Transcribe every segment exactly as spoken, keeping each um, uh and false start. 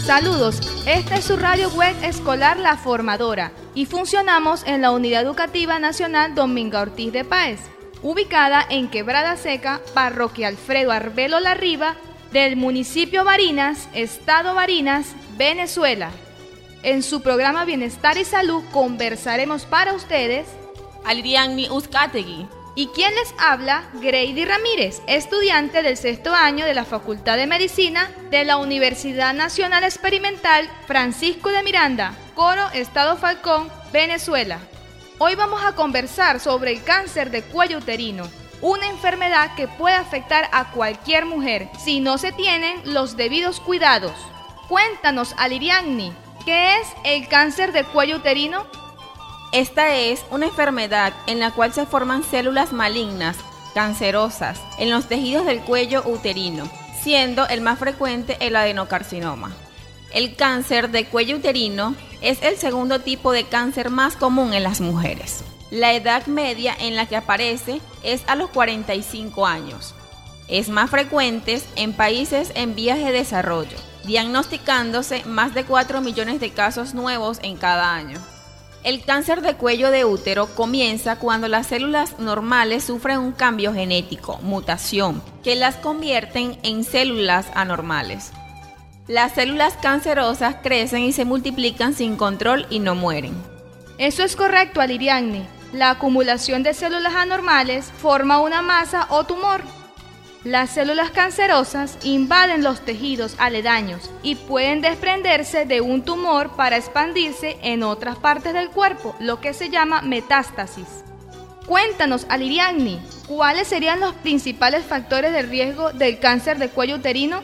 Saludos, esta es su radio web escolar La Formadora y funcionamos en la Unidad Educativa Nacional Domingo Ortiz de Páez, ubicada en Quebrada Seca, Parroquia Alfredo Arbelo Larriba, del municipio Barinas, Estado Barinas, Venezuela. En su programa Bienestar y Salud conversaremos para ustedes Alirianni Uzcategui. ¿Y quién les habla? Grady Ramírez, estudiante del sexto año de la Facultad de Medicina de la Universidad Nacional Experimental Francisco de Miranda, Coro, Estado Falcón, Venezuela. Hoy vamos a conversar sobre el cáncer de cuello uterino, una enfermedad que puede afectar a cualquier mujer si no se tienen los debidos cuidados. Cuéntanos, Alirianni, ¿qué es el cáncer de cuello uterino? Esta es una enfermedad en la cual se forman células malignas, cancerosas, en los tejidos del cuello uterino, siendo el más frecuente el adenocarcinoma. El cáncer de cuello uterino es el segundo tipo de cáncer más común en las mujeres. La edad media en la que aparece es a los cuarenta y cinco años. Es más frecuente en países en vías de desarrollo, diagnosticándose más de cuatro millones de casos nuevos en cada año. El cáncer de cuello de útero comienza cuando las células normales sufren un cambio genético, mutación, que las convierten en células anormales. Las células cancerosas crecen y se multiplican sin control y no mueren. Eso es correcto, Alirianni. La acumulación de células anormales forma una masa o tumor. Las células cancerosas invaden los tejidos aledaños y pueden desprenderse de un tumor para expandirse en otras partes del cuerpo, lo que se llama metástasis. Cuéntanos, Alirianni, ¿cuáles serían los principales factores de riesgo del cáncer de cuello uterino?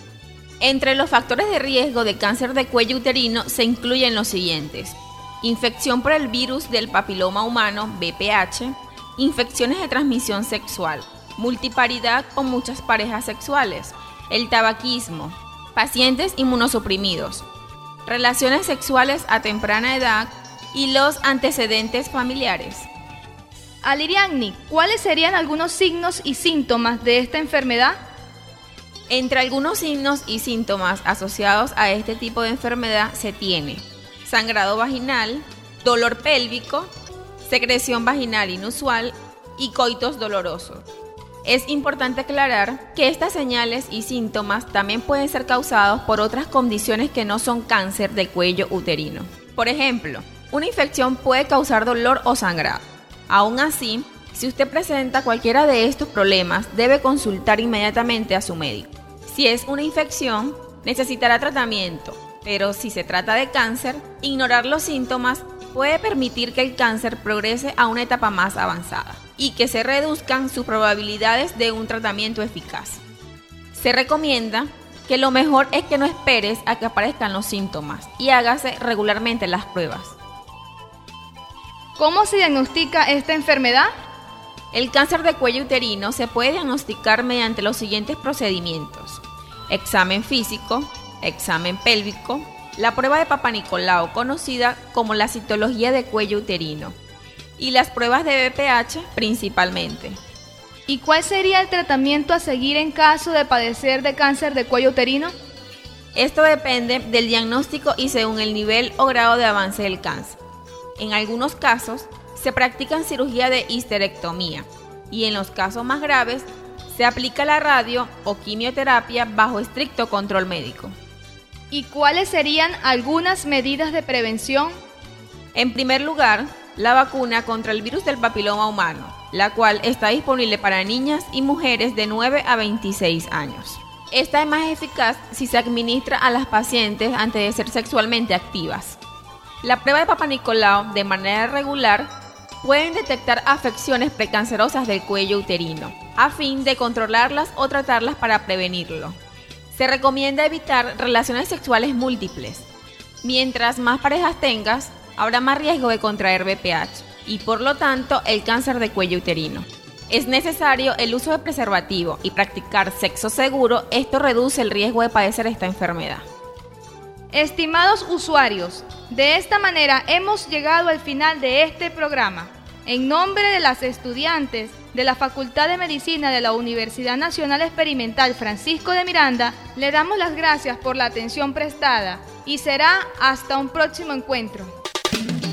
Entre los factores de riesgo de cáncer de cuello uterino se incluyen los siguientes: infección por el virus del papiloma humano, V P H, infecciones de transmisión sexual, multiparidad o muchas parejas sexuales, el tabaquismo, pacientes inmunosuprimidos, relaciones sexuales a temprana edad y los antecedentes familiares. Alirianni, ¿cuáles serían algunos signos y síntomas de esta enfermedad? Entre algunos signos y síntomas asociados a este tipo de enfermedad se tiene sangrado vaginal, dolor pélvico, secreción vaginal inusual y coitos dolorosos. Es importante aclarar que estas señales y síntomas también pueden ser causados por otras condiciones que no son cáncer de cuello uterino. Por ejemplo, una infección puede causar dolor o sangrado. Aún así, si usted presenta cualquiera de estos problemas, debe consultar inmediatamente a su médico. Si es una infección, necesitará tratamiento, pero si se trata de cáncer, ignorar los síntomas puede permitir que el cáncer progrese a una etapa más avanzada y que se reduzcan sus probabilidades de un tratamiento eficaz. Se recomienda que lo mejor es que no esperes a que aparezcan los síntomas y hágase regularmente las pruebas. ¿Cómo se diagnostica esta enfermedad? El cáncer de cuello uterino se puede diagnosticar mediante los siguientes procedimientos: examen físico, examen pélvico, la prueba de Papa Nicolau, conocida como la citología de cuello uterino, y las pruebas de V P H principalmente. ¿Y cuál sería el tratamiento a seguir en caso de padecer de cáncer de cuello uterino? Esto depende del diagnóstico y según el nivel o grado de avance del cáncer. En algunos casos se practican cirugía de histerectomía y en los casos más graves se aplica la radio o quimioterapia bajo estricto control médico. ¿Y cuáles serían algunas medidas de prevención? En primer lugar, la vacuna contra el virus del papiloma humano, la cual está disponible para niñas y mujeres de nueve a veintiséis años. Esta es más eficaz si se administra a las pacientes antes de ser sexualmente activas. La prueba de Papa Nicolau de manera regular pueden detectar afecciones precancerosas del cuello uterino, a fin de controlarlas o tratarlas para prevenirlo. Se recomienda evitar relaciones sexuales múltiples. Mientras más parejas tengas, habrá más riesgo de contraer V P H y por lo tanto el cáncer de cuello uterino. Es necesario el uso de preservativo y practicar sexo seguro. Esto reduce el riesgo de padecer esta enfermedad. Estimados usuarios, de esta manera hemos llegado al final de este programa. En nombre de las estudiantes de la Facultad de Medicina de la Universidad Nacional Experimental Francisco de Miranda, le damos las gracias por la atención prestada y será hasta un próximo encuentro.